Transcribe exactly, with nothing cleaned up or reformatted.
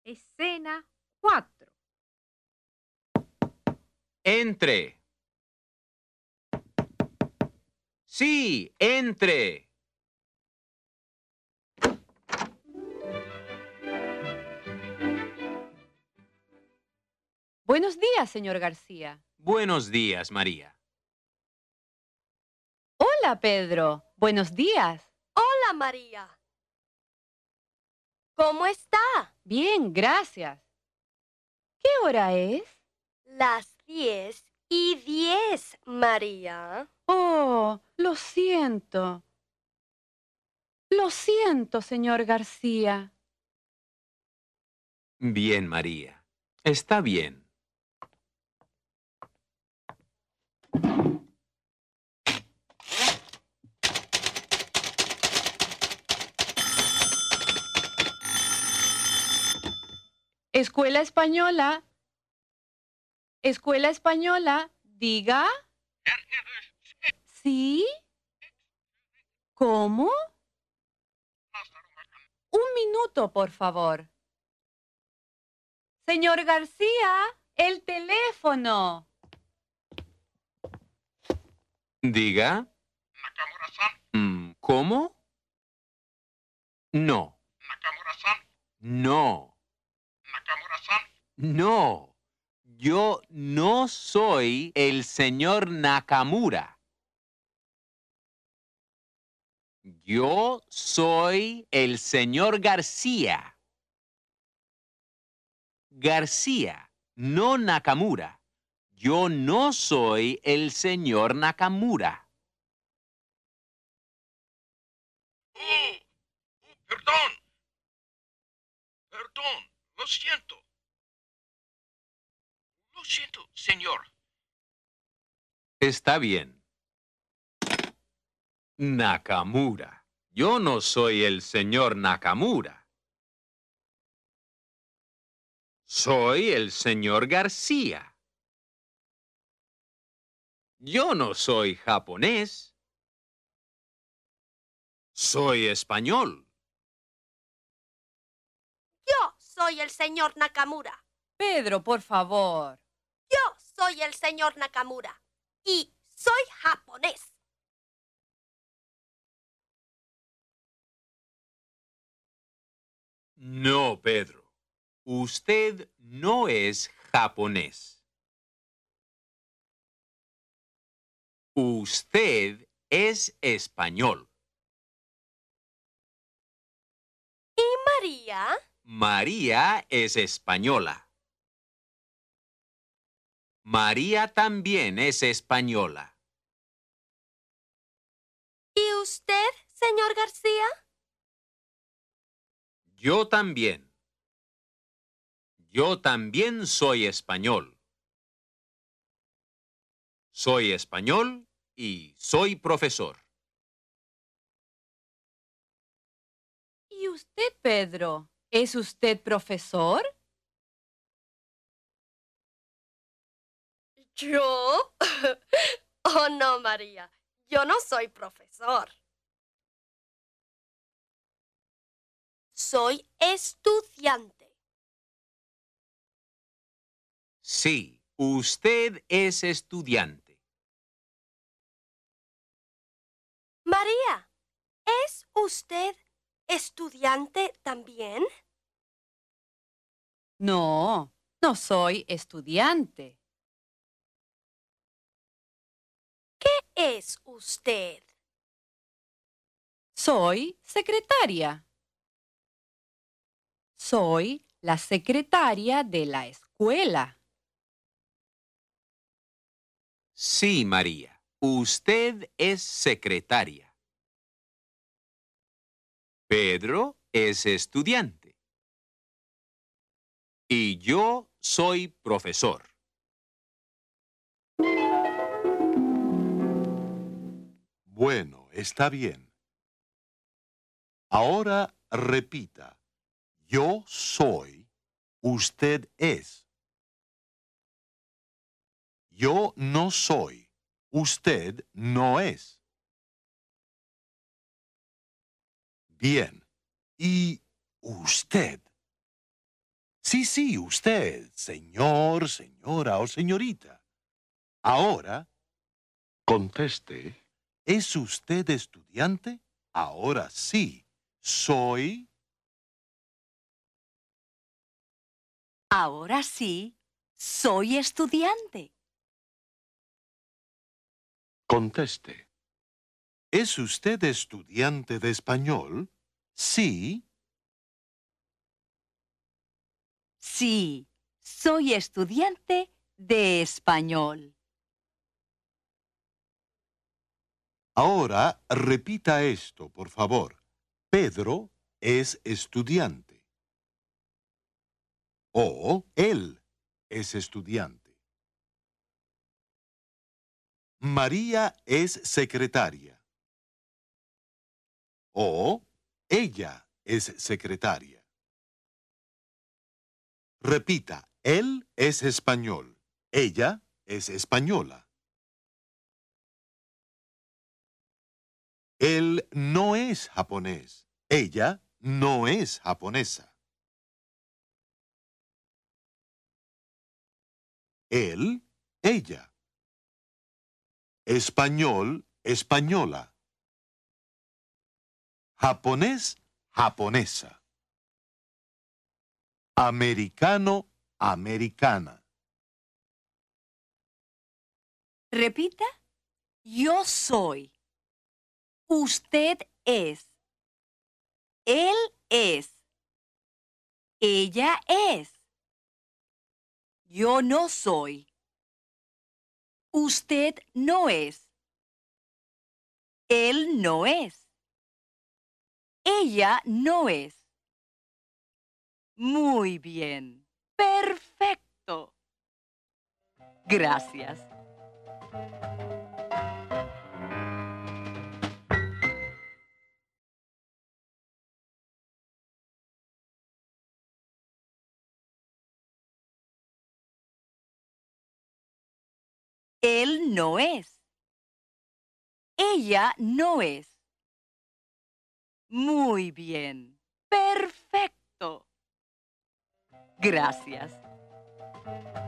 Escena cuatro. Entre. Sí, entre. Buenos días, señor García. Buenos días, María. Hola, Pedro. Buenos días. Hola, María. ¿Cómo está? Bien, gracias. ¿Qué hora es? Las diez y diez, María. Oh, lo siento. Lo siento, señor García. Bien, María. Está bien. Escuela Española. Escuela Española, diga. ¿Sí? ¿Cómo? Un minuto, por favor. Señor García, el teléfono. Diga. Mm, ¿Cómo? No. No. No. Yo no soy el señor Nakamura. Yo soy el señor García. García, no Nakamura. Yo no soy el señor Nakamura. Oh, oh, perdón. Perdón, lo siento. Lo siento, señor. Está bien. Nakamura. Yo no soy el señor Nakamura. Soy el señor García. Yo no soy japonés. Soy español. Yo soy el señor Nakamura. Pedro, por favor. Yo soy el señor Nakamura. Y soy japonés. No, Pedro. Usted no es japonés. Usted es español. ¿Y María? María es española. María también es española. ¿Y usted, señor García? Yo también. Yo también soy español. Soy español y soy profesor. ¿Y usted, Pedro? ¿Es usted profesor? ¿Yo? Oh, no, María. Yo no soy profesor. Soy estudiante. Sí, usted es estudiante. María, ¿es usted estudiante también? No, no soy estudiante. ¿Qué es usted? Soy secretaria. Soy la secretaria de la escuela. Sí, María, usted es secretaria. Pedro es estudiante. Y yo soy profesor. Bueno, está bien. Ahora repita. Yo soy, usted es. Yo no soy, usted no es. Bien. ¿Y usted? Sí, sí, usted, señor, señora o señorita. Ahora, conteste. ¿Es usted estudiante? Ahora sí. Soy. Ahora sí, soy estudiante. Conteste. ¿Es usted estudiante de español? Sí. Sí, soy estudiante de español. Ahora repita esto, por favor. Pedro es estudiante. O él es estudiante. María es secretaria. O ella es secretaria. Repita, él es español. Ella es española. Él no es japonés. Ella no es japonesa. Él, ella. Español, española. Japonés, japonesa. Americano, americana. Repita, yo soy. Usted es. Él es. Ella es. Yo no soy. Usted no es. Él no es. Ella no es. Muy bien. Perfecto. Gracias. Él no es. Ella no es. Muy bien. Perfecto. Gracias.